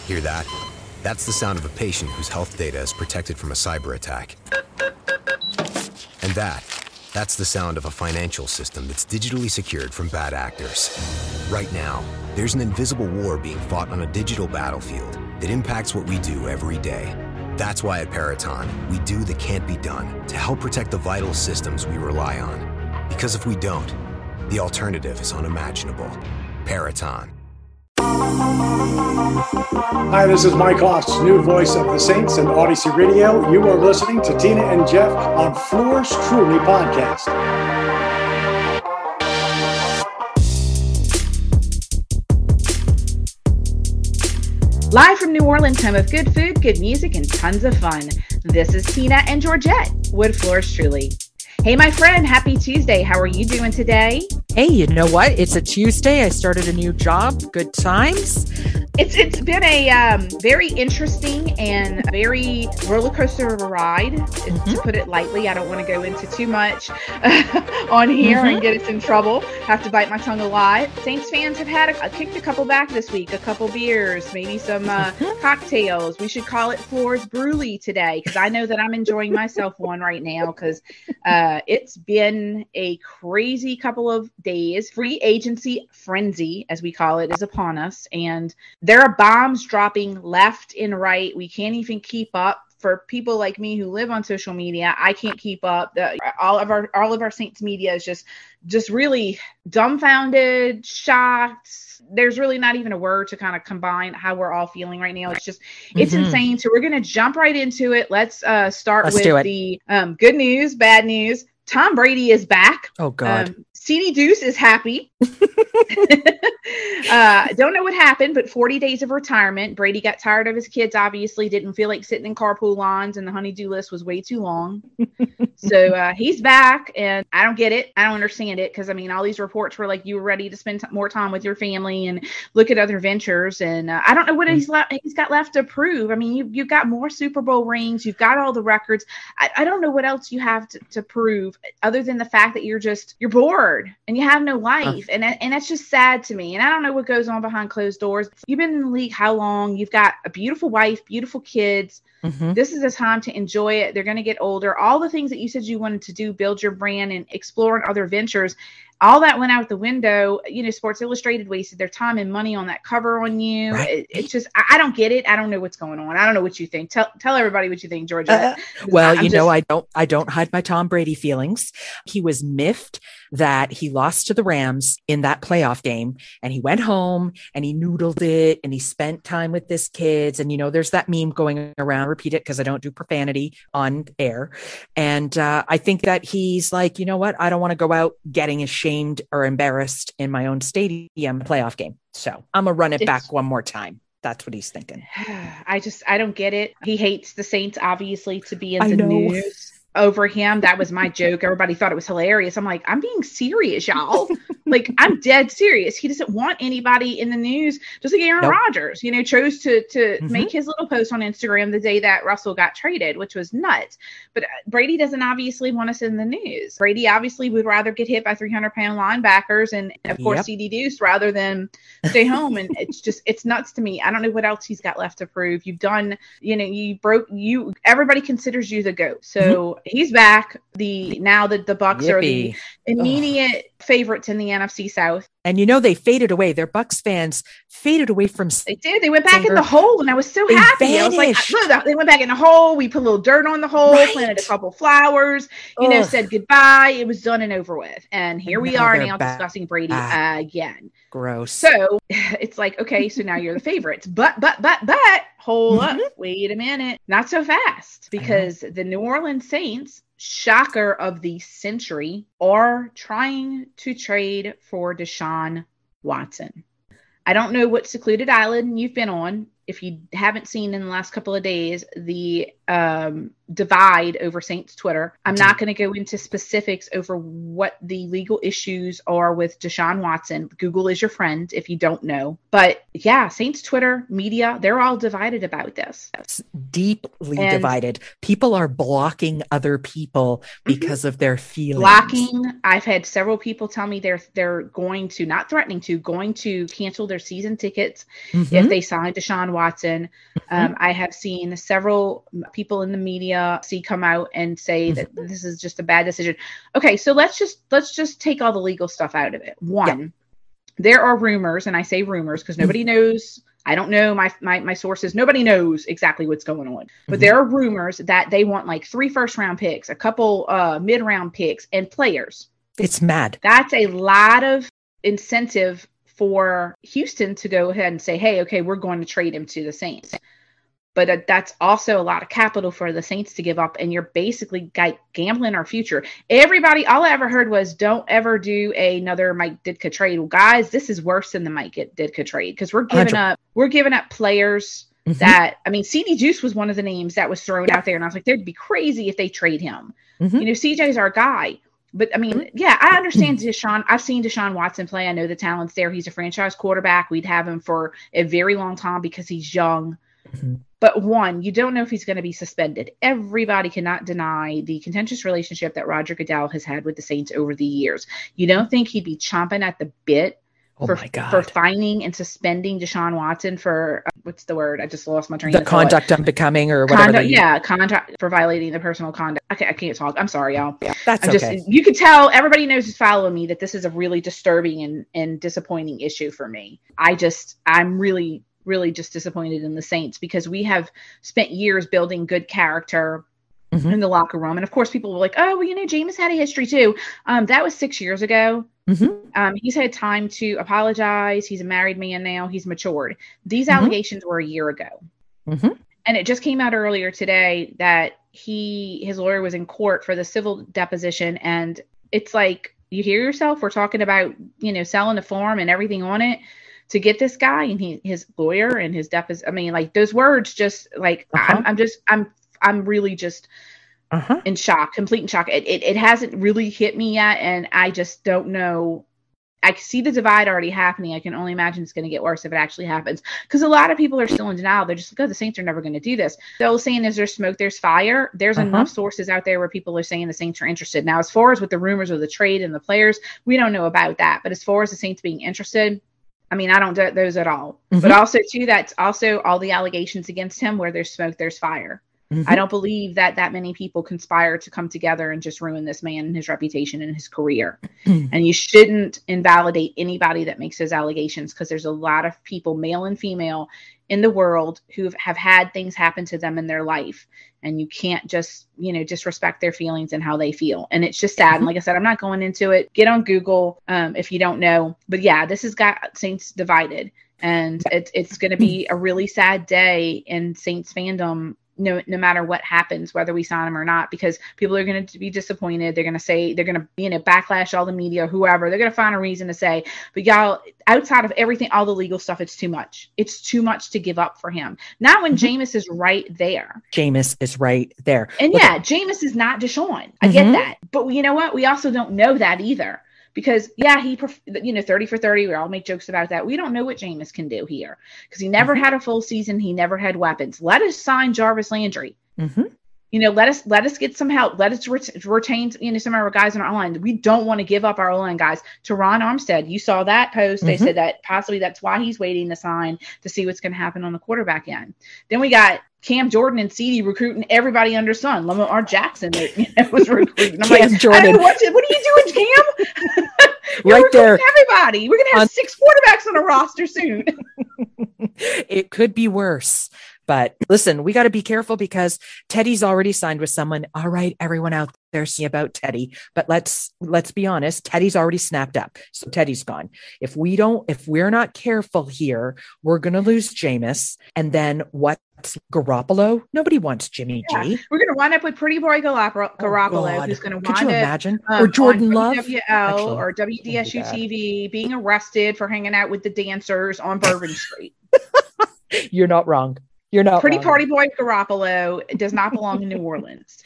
Hear that? That's the sound of a patient whose health data is protected from a cyber attack. And that's the sound of a financial system that's digitally secured from bad actors. Right now, there's an invisible war being fought on a digital battlefield that impacts what we do every day. That's why at Peraton, we do the can't be done to help protect the vital systems we rely on. Because if we don't, the alternative is unimaginable. Peraton. Hi, this is Mike Hoss, new voice of the Saints and Odyssey Radio. You are listening to Tina and Jeff on Floors Truly podcast. Live from New Orleans, home of good food, good music, and tons of fun. This is Tina and Georgette with Floors Truly. Hey, my friend, happy Tuesday. How are you doing today? Hey, you know what? It's a Tuesday. I started a new job. Good times. It's been a very interesting and very roller coaster of a ride, to put it lightly. I don't want to go into too much on here and get us in trouble. Have to bite my tongue a lot. Saints fans have kicked a couple back this week, a couple beers, maybe some cocktails. We should call it Floors Brulee today, because I know that I'm enjoying myself one right now, because it's been a crazy couple of days. Free agency frenzy, as we call it, is upon us, and there are bombs dropping left and right. We can't even keep up. For people like me who live on social media, I can't keep up. All of our Saints media is just really dumbfounded, shocked. There's really not even a word to kind of combine how we're all feeling right now. It's insane. So we're going to jump right into it. Let's start with the good news, bad news. Tom Brady is back. Oh, God. CD Deuce is happy. Don't know what happened, but 40 days of retirement. Brady got tired of his kids, obviously didn't feel like sitting in carpool lines, and the honey-do list was way too long. So he's back, and I don't get it. I don't understand it, because, I mean, all these reports were like you were ready to spend more time with your family and look at other ventures, and I don't know what he's got left to prove. I mean, you've got more Super Bowl rings. You've got all the records. I don't know what else you have to prove other than the fact that you're bored and you have no life. And that's just sad to me. And I don't know what goes on behind closed doors. You've been in the league how long? You've got a beautiful wife, beautiful kids. This is a time to enjoy it. They're going to get older. All the things that you said you wanted to do, build your brand and explore other ventures, all that went out the window. You know, Sports Illustrated wasted their time and money on that cover on you. Right. It's just, I don't get it. I don't know what's going on. I don't know what you think. Tell everybody what you think, Georgia. Well, I don't hide my Tom Brady feelings. He was miffed that he lost to the Rams in that playoff game, and he went home and he noodled it and he spent time with his kids. And, you know, there's that meme going around, repeat it because I don't do profanity on air. And I think that he's like, you know what? I don't want to go out getting ashamed or embarrassed in my own stadium playoff game. So I'm going to run it back one more time. That's what he's thinking. I don't get it. He hates the Saints, obviously, to be in the news over him. That was my joke. Everybody thought it was hilarious. I'm like, I'm being serious, y'all. Like, I'm dead serious. He doesn't want anybody in the news. Just like Aaron Rodgers, you know, chose to make his little post on Instagram the day that Russell got traded, which was nuts. But Brady doesn't obviously want us in the news. Brady obviously would rather get hit by 300-pound linebackers and, of course, CD Deuce rather than stay home. And it's nuts to me. I don't know what else he's got left to prove. You've done, you know, everybody considers you the GOAT. So he's back. The Bucs are the immediate favorites in the NFC South. And you know, they faded away. Their Bucs fans faded away from. They did. They went back in the hole, and I was so happy. Vanished. I was like, look, they went back in the hole. We put a little dirt on the hole, planted a couple flowers, said goodbye. It was done and over with. And here we are now discussing Brady again. Gross. So it's like, okay, so now you're the favorites. But hold up. Wait a minute. Not so fast, because the New Orleans Saints, shocker of the century, are trying to trade for Deshaun Watson. I don't know what secluded island you've been on. If you haven't seen in the last couple of days, the divide over Saints Twitter. I'm not going to go into specifics over what the legal issues are with Deshaun Watson. Google is your friend if you don't know. But yeah, Saints Twitter, media, they're all divided about this. Deeply divided. People are blocking other people because of their feelings. Blocking. I've had several people tell me they're going to, not threatening to, going to cancel their season tickets if they sign Deshaun Watson. I have seen several people in the media come out and say that this is just a bad decision. Okay, so let's just take all the legal stuff out of it. One, there are rumors, and I say rumors because nobody knows. I don't know my sources. Nobody knows exactly what's going on. But there are rumors that they want like 3 first-round picks, a couple mid-round picks, and players. It's mad. That's a lot of incentive for Houston to go ahead and say, hey, okay, we're going to trade him to the Saints. But that's also a lot of capital for the Saints to give up. And you're basically gambling our future. Everybody, all I ever heard was don't ever do another Mike Ditka trade. Well, guys, this is worse than the Mike Ditka trade because we're giving up players that, I mean, CD Juice was one of the names that was thrown out there. And I was like, they'd be crazy if they trade him. You know, CJ's our guy. But I mean, yeah, I understand Deshaun. I've seen Deshaun Watson play. I know the talent's there. He's a franchise quarterback. We'd have him for a very long time because he's young. But one, you don't know if he's going to be suspended. Everybody cannot deny the contentious relationship that Roger Goodell has had with the Saints over the years. You don't think he'd be chomping at the bit for fining and suspending Deshaun Watson for, what's the word? I just lost my train of thought. The conduct unbecoming or whatever. Conduct for violating the personal conduct. Okay, I can't talk. I'm sorry, y'all. That's okay. You can tell, everybody knows who's following me, that this is a really disturbing and disappointing issue for me. I'm really just disappointed in the Saints because we have spent years building good character in the locker room. And of course, people were like, oh, well, you know, Jameis had a history too. That was 6 years ago. He's had time to apologize. He's a married man now. He's matured. These allegations were a year ago. And it just came out earlier today that his lawyer was in court for the civil deposition. And it's like, you hear yourself, we're talking about, you know, selling the farm and everything on it to get this guy and his lawyer and his deposition. I mean, like those words just like, I'm really just in shock, complete in shock. It hasn't really hit me yet. And I just don't know. I see the divide already happening. I can only imagine it's going to get worse if it actually happens. Because a lot of people are still in denial. They're just like, oh, the Saints are never going to do this. The old saying is there's smoke, there's fire. There's enough sources out there where people are saying the Saints are interested. Now, as far as with the rumors of the trade and the players, we don't know about that. But as far as the Saints being interested, I mean, I don't doubt those at all. But also, too, that's also all the allegations against him where there's smoke, there's fire. I don't believe that many people conspire to come together and just ruin this man and his reputation and his career. And you shouldn't invalidate anybody that makes those allegations because there's a lot of people, male and female, in the world who have had things happen to them in their life. And you can't just, you know, disrespect their feelings and how they feel. And it's just sad. And like I said, I'm not going into it. Get on Google if you don't know. But yeah, this has got Saints divided. And it's going to be a really sad day in Saints fandom. No matter what happens, whether we sign him or not, because people are going to be disappointed. They're going to say, they're going to, you know, backlash all the media, whoever. They're going to find a reason to say, but y'all, outside of everything, all the legal stuff, it's too much. It's too much to give up for him. Not when Jameis is right there. Jameis is right there. And yeah, Jameis is not Deshaun. I get that. But you know what? We also don't know that either. Because, yeah, he, 30 for 30, we all make jokes about that. We don't know what Jameis can do here because he never had a full season. He never had weapons. Let us sign Jarvis Landry. You know, let us get some help. Let us retain, some of our guys on our line. We don't want to give up our O-line guys. To Ron Armstead, you saw that post. They said that possibly that's why he's waiting to sign to see what's going to happen on the quarterback end. Then we got Cam Jordan and CD recruiting everybody under sun. Lamar Jackson was recruiting. I'm Cam like, Jordan. what are you doing, Cam? Right there. Everybody. We're going to have 6 quarterbacks on a roster soon. It could be worse. But listen, we got to be careful because Teddy's already signed with someone. All right, everyone out there, see about Teddy. But let's be honest, Teddy's already snapped up. So Teddy's gone. If we're not careful here, we're going to lose Jameis. And then what's Garoppolo? Nobody wants Jimmy G. We're going to wind up with Pretty Boy Garoppolo, who's going to wind up. Could you imagine? Or Jordan Love. WL or WDSU TV being arrested for hanging out with the dancers on Bourbon Street. You're not wrong. You're not Pretty wrong. party boy Garoppolo does not belong in New Orleans.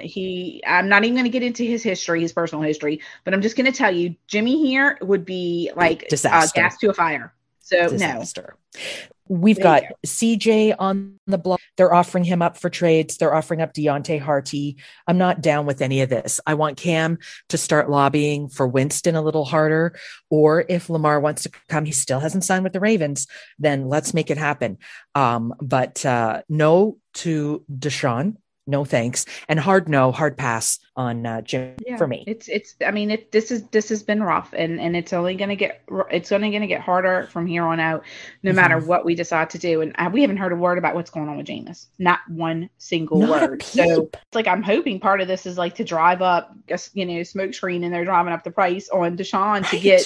I'm not even going to get into his history, his personal history, but I'm just going to tell you, Jimmy here would be like gas to a fire. So disaster. No. We've got CJ on the block. They're offering him up for trades. They're offering up Deontay Harty. I'm not down with any of this. I want Cam to start lobbying for Winston a little harder. Or if Lamar wants to come, he still hasn't signed with the Ravens, then let's make it happen. But no to Deshaun. No thanks, and hard pass on Jim for me. This has been rough, and it's only going to get harder from here on out, no matter what we decide to do. And we haven't heard a word about what's going on with Jameis, not one single word. So it's like I'm hoping part of this is like to drive up, smoke screen, and they're driving up the price on Deshaun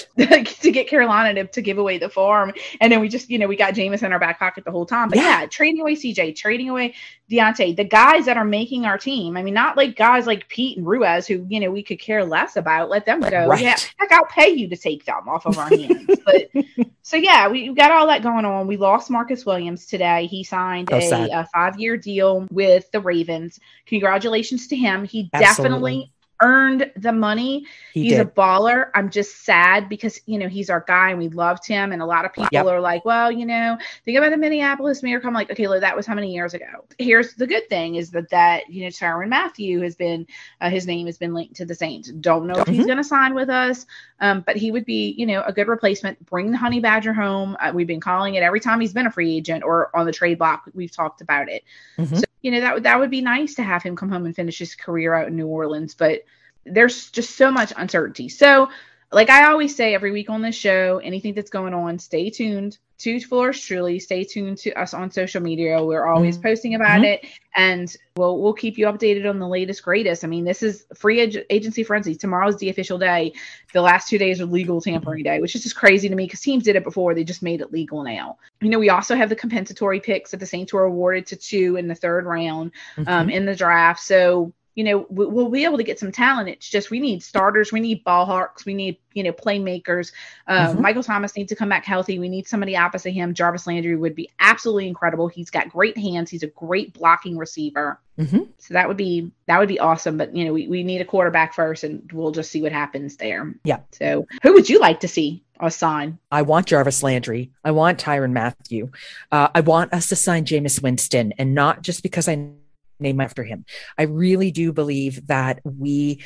to get Carolina to give away the farm, and then we just we got Jameis in our back pocket the whole time. But trading away CJ, trading away Deontay, the guys that are making our team. I mean, not like guys like Pete and Ruiz who, we could care less about. Let them go. Right. Yeah, heck, I'll pay you to take them off of our hands. But so yeah, we got all that going on. We lost Marcus Williams today. He signed a 5-year deal with the Ravens. Congratulations to him. He definitely earned the money. He's a baller. I'm just sad because, he's our guy and we loved him. And a lot of people are like, well, think about the Minneapolis Miracle. I'm like, okay, look, that was how many years ago? Here's the good thing is that Tyrann Mathieu has been, his name has been linked to the Saints. Don't know if he's going to sign with us. But he would be, a good replacement. Bring the Honey Badger home. We've been calling it every time he's been a free agent or on the trade block. We've talked about it. So, that would be nice to have him come home and finish his career out in New Orleans, but there's just so much uncertainty. So like I always say every week on this show, anything that's going on, stay tuned to Flourish Truly, stay tuned to us on social media. We're always posting about it, and we'll keep you updated on the latest, greatest. I mean, this is free agency frenzy. Tomorrow's the official day. The last 2 days are legal tampering day, which is just crazy to me because teams did it before. They just made it legal now. We also have the compensatory picks that the Saints were awarded to 2 in the 3rd round in the draft. So, we'll be able to get some talent. It's just we need starters. We need ball hawks. We need, playmakers. Michael Thomas needs to come back healthy. We need somebody opposite him. Jarvis Landry would be absolutely incredible. He's got great hands. He's a great blocking receiver. So that would be awesome. But, we need a quarterback first, and we'll just see what happens there. Yeah. So who would you like to see us sign? I want Jarvis Landry. I want Tyrann Mathieu. I want us to sign Jameis Winston, and not just because I name after him. I really do believe that we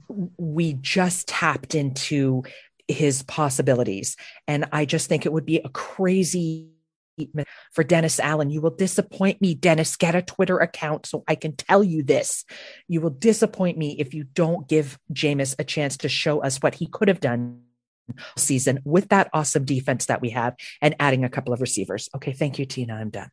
just tapped into his possibilities. And I just think it would be a crazy for Dennis Allen. You will disappoint me, Dennis. Get a Twitter account so I can tell you this. You will disappoint me if you don't give Jameis a chance to show us what he could have done season with that awesome defense that we have and adding a couple of receivers. Okay. Thank you, Tina. I'm done.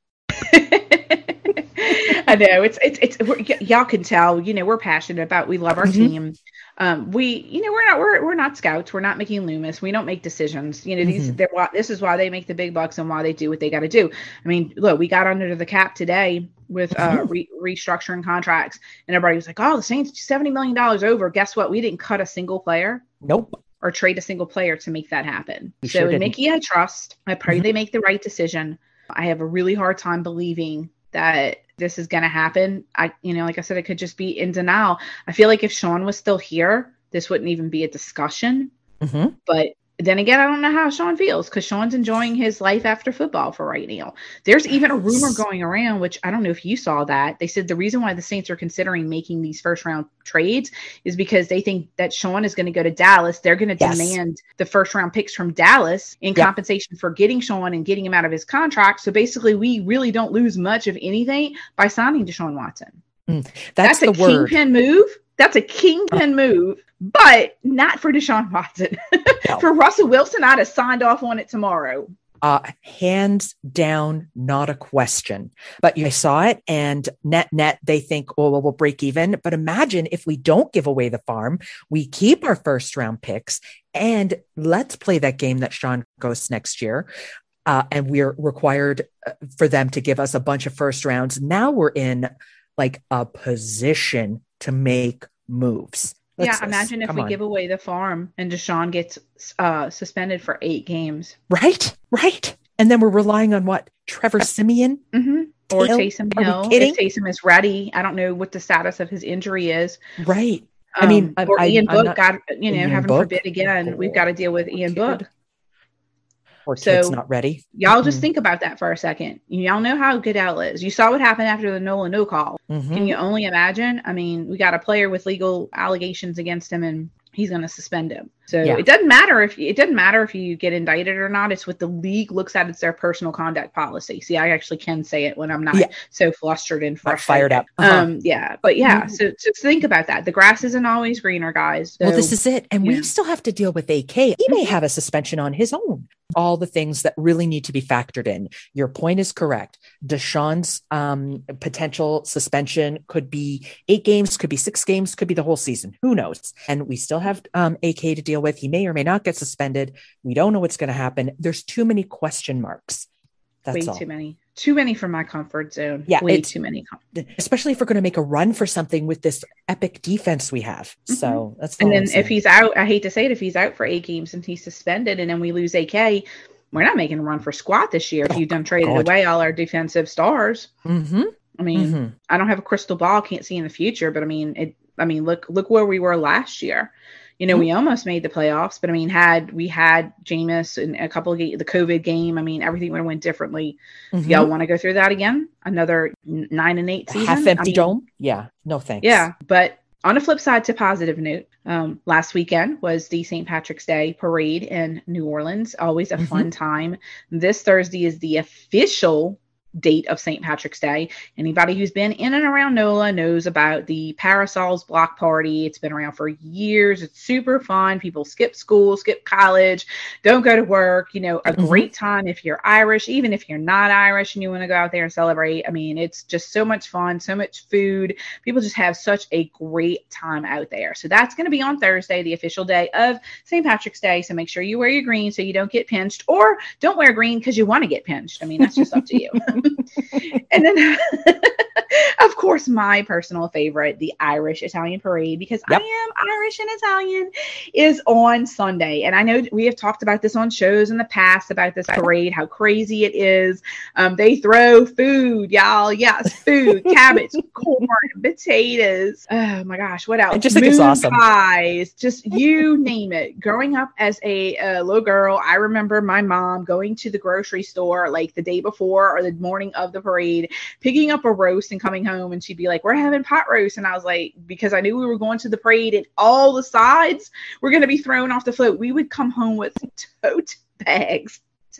I know y'all can tell, we're passionate about, we love our team. We're not scouts. We're not Mickey Loomis. We don't make decisions. This is why they make the big bucks and why they do what they got to do. I mean, look, we got under the cap today with restructuring contracts, and everybody was like, oh, the Saints $70 million over. Guess what? We didn't cut a single player. Nope. Or trade a single player to make that happen. So in Mickey, I trust. I pray they make the right decision. I have a really hard time believing that this is going to happen. Like I said, it could just be in denial. I feel like if Sean was still here, this wouldn't even be a discussion. But then again, I don't know how Sean feels because Sean's enjoying his life after football for right now. There's even a rumor going around, which I don't know if you saw that. They said the reason why the Saints are considering making these first round trades is because they think that Sean is going to go to Dallas. They're going to demand the first round picks from Dallas in compensation for getting Sean and getting him out of his contract. So basically, we really don't lose much of anything by signing Deshaun Watson. That's the word. Kingpin move. That's a kingpin move, but not for Deshaun Watson. No. For Russell Wilson, I'd have signed off on it tomorrow. Hands down, not a question. But I saw it, and net, they think, oh, well, we'll break even. But imagine if we don't give away the farm, we keep our first round picks, and let's play that game that Sean goes next year. And we're required for them to give us a bunch of first rounds. Now we're in like a position to make moves. Imagine if we give away the farm and Deshaun gets suspended for 8 games. Right. And then we're relying on what? Trevor Siemian? Or Taysom Are Hill. we kidding? If Taysom is ready, I don't know what the status of his injury is. Right. I mean, or Ian I'm Book not, got, Ian heaven Book? forbid again, we've got to deal with Ian Book. Or So kid's not ready. Y'all just think about that for a second. Y'all know how Goodell is. You saw what happened after the Nola no call. Can you only imagine? I mean, we got a player with legal allegations against him, and he's going to suspend him. So it doesn't matter if you get indicted or not. It's what the league looks at. It's their personal conduct policy. See, I actually can say it when I'm not so flustered and frustrated. Fired up. So just think about that. The grass isn't always greener, guys. So, well, this is it. And we still have to deal with AK. He may have a suspension on his own. All the things that really need to be factored in. Your point is correct. Deshaun's potential suspension could be 8 games, could be 6 games, could be the whole season. Who knows? And we still have AK to deal with. He may or may not get suspended. We don't know what's going to happen. There's too many question marks. That's all. Too many for my comfort zone. Yeah, way too many. Especially if we're going to make a run for something with this epic defense we have. So that's. And then if he's out, I hate to say it, if he's out for 8 games and he's suspended, and then we lose AK, we're not making a run for squat this year. If you've done traded away all our defensive stars. I mean, I don't have a crystal ball, can't see in the future, but I mean, look where we were last year. We almost made the playoffs, but I mean, had we had Jameis in a couple of the COVID game, I mean, everything would have went differently. Y'all want to go through that again? Another 9-8 season? Half empty dome? Yeah. No thanks. Yeah. But on a flip side, to positive note, last weekend was the St. Patrick's Day parade in New Orleans. Always a fun time. This Thursday is the official date of St. Patrick's Day. Anybody who's been in and around NOLA knows about the Parasols block party. It's been around for years. It's super fun. People skip school, skip college, don't go to work, a great time if you're Irish, even if you're not Irish and you want to go out there and celebrate. I mean, it's just so much fun, so much food. People just have such a great time out there. So that's going to be on Thursday, the official day of St. Patrick's Day. So make sure you wear your green so you don't get pinched, or don't wear green because you want to get pinched. I mean, that's just up to you. And then, of course, my personal favorite, the Irish Italian Parade, because I am Irish and Italian, is on Sunday. And I know we have talked about this on shows in the past about this parade, how crazy it is. They throw food, y'all. Yes, food, cabbage, corn, potatoes. Oh my gosh, what else? I just think it's awesome. Pies, just you name it. Growing up as a little girl, I remember my mom going to the grocery store like the day before or the morning of the parade, picking up a roast and coming home, and she'd be like, "We're having pot roast." And I was like, because I knew we were going to the parade and all the sides were going to be thrown off the float, we would come home with tote bags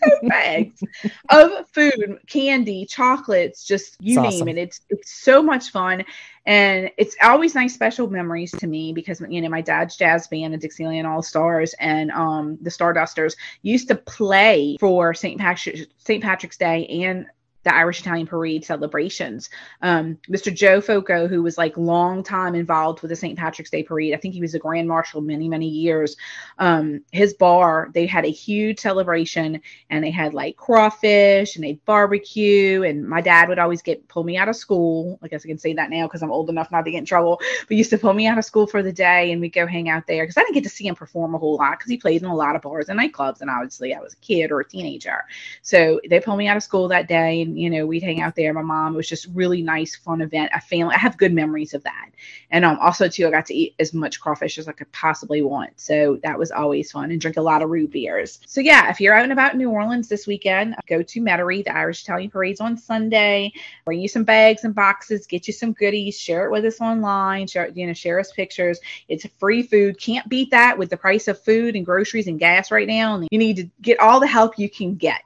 of food, candy, chocolates, just you name it. It's so much fun. And it's always nice, special memories to me because, my dad's jazz band, the Dixieland All-Stars, and the Stardusters used to play for St. Patrick's Day and the Irish Italian Parade celebrations. Mr. Joe Foco, who was like long time involved with the St. Patrick's Day Parade, I think he was a Grand Marshal many, many years. His bar, they had a huge celebration, and they had like crawfish and they barbecue. And my dad would always pull me out of school. I guess I can say that now because I'm old enough not to get in trouble, but used to pull me out of school for the day, and we'd go hang out there because I didn't get to see him perform a whole lot because he played in a lot of bars and nightclubs, and obviously I was a kid or a teenager. So they pulled me out of school that day, and we'd hang out there. My mom, it was just really nice, fun event. I have good memories of that. And also too, I got to eat as much crawfish as I could possibly want. So that was always fun, and drink a lot of root beers. So yeah, if you're out and about in New Orleans this weekend, go to Metairie. The Irish Italian Parade's on Sunday. Bring you some bags and boxes, get you some goodies, share it with us online, share us pictures. It's free food. Can't beat that with the price of food and groceries and gas right now. And you need to get all the help you can get.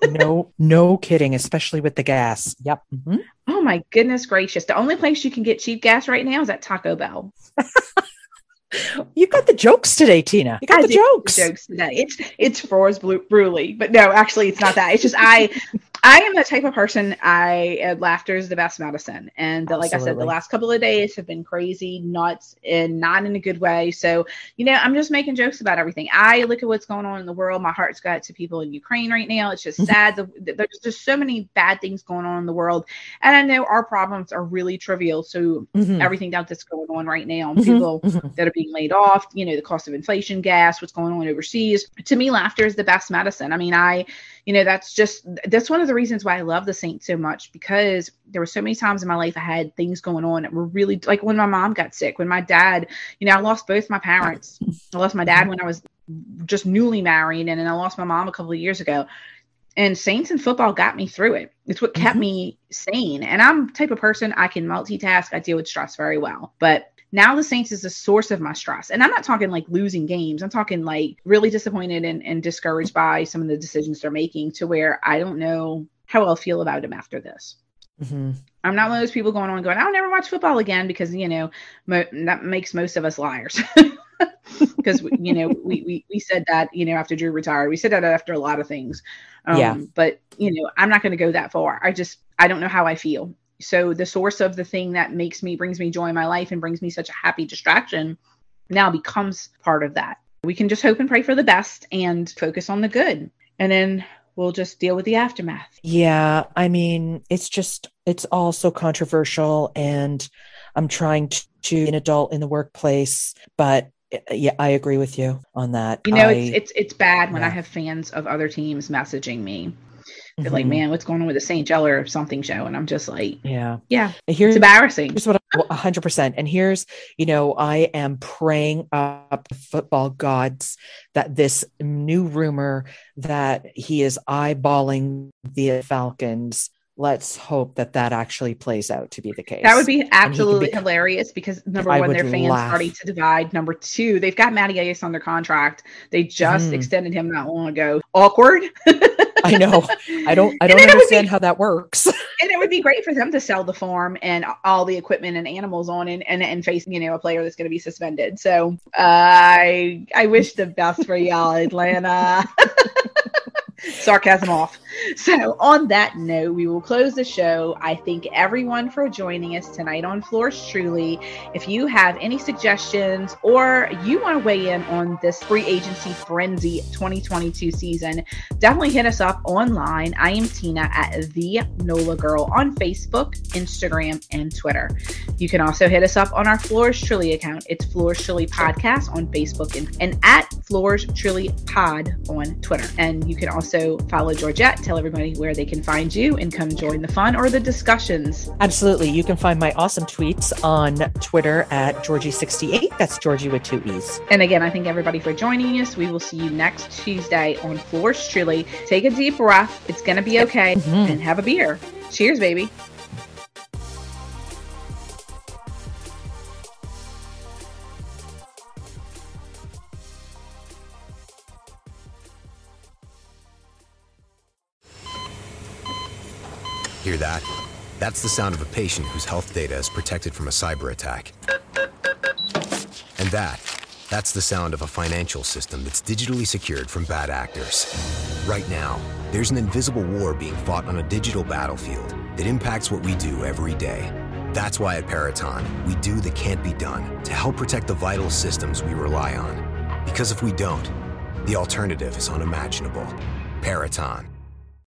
No kidding, especially with the gas. Yep. Mm-hmm. Oh my goodness gracious. The only place you can get cheap gas right now is at Taco Bell. You got the jokes today, Tina. You got the jokes today. It's Frost Bruley, but no, actually it's not that. It's just I am the type of person, laughter is the best medicine. And like I said, the last couple of days have been crazy, nuts, and not in a good way. So, I'm just making jokes about everything. I look at what's going on in the world. My heart's got to people in Ukraine right now. It's just sad. There's just so many bad things going on in the world. And I know our problems are really trivial. So everything that's going on right now, people that are being laid off, the cost of inflation, gas, what's going on overseas. To me, laughter is the best medicine. I mean, that's one of the reasons why I love the Saints so much, because there were so many times in my life I had things going on that were really, like when my mom got sick, when my dad, I lost both my parents. I lost my dad when I was just newly married, and then I lost my mom a couple of years ago. And Saints and football got me through it. It's what kept me sane. And I'm the type of person, I can multitask. I deal with stress very well. But now the Saints is the source of my stress. And I'm not talking like losing games. I'm talking like really disappointed and discouraged by some of the decisions they're making, to where I don't know how I'll feel about them after this. I'm not one of those people going, I'll never watch football again, because, that makes most of us liars. Because, we said that, after Drew retired. We said that after a lot of things. But, I'm not going to go that far. I don't know how I feel. So the source of the thing that brings me joy in my life and brings me such a happy distraction now becomes part of that. We can just hope and pray for the best and focus on the good. And then we'll just deal with the aftermath. Yeah. I mean, it's all so controversial, and I'm trying to be an adult in the workplace, but yeah, I agree with you on that. It's bad when I have fans of other teams messaging me. They're like, man, what's going on with the St. Jeller or something show? And I'm just like, yeah, it's embarrassing. Here's what 100%. And here's, I am praying up the football gods that this new rumor that he is eyeballing the Falcons, let's hope that actually plays out to be the case. That would be absolutely hilarious, because number one, their fans starting to divide. Number two, they've got Matty Ice on their contract. They just extended him not long ago. Awkward. I know. I don't understand how that works. And it would be great for them to sell the farm and all the equipment and animals on and face, a player that's going to be suspended. So I wish the best for y'all, Atlanta. Sarcasm off. So on that note, we will close the show. I thank everyone for joining us tonight on Floors Truly. If you have any suggestions or you want to weigh in on this free agency frenzy 2022 season, definitely hit us up online. I am Tina at The NOLA Girl on Facebook, Instagram, and Twitter. You can also hit us up on our Floors Truly account. It's Floors Truly Podcast on Facebook and at Floors Truly Pod on Twitter. And you can also follow Georgette. Tell everybody where they can find you and come join the fun or the discussions. Absolutely. You can find my awesome tweets on Twitter at Georgie68. That's Georgie with 2 E's. And again, I thank everybody for joining us. We will see you next Tuesday on Floors Truly. Take a deep breath. It's going to be okay. And have a beer. Cheers, baby. Hear that? That's the sound of a patient whose health data is protected from a cyber attack. And that's the sound of a financial system that's digitally secured from bad actors. Right now, there's an invisible war being fought on a digital battlefield that impacts what we do every day. That's why at Peraton, we do the can't be done to help protect the vital systems we rely on. Because if we don't, the alternative is unimaginable. Peraton.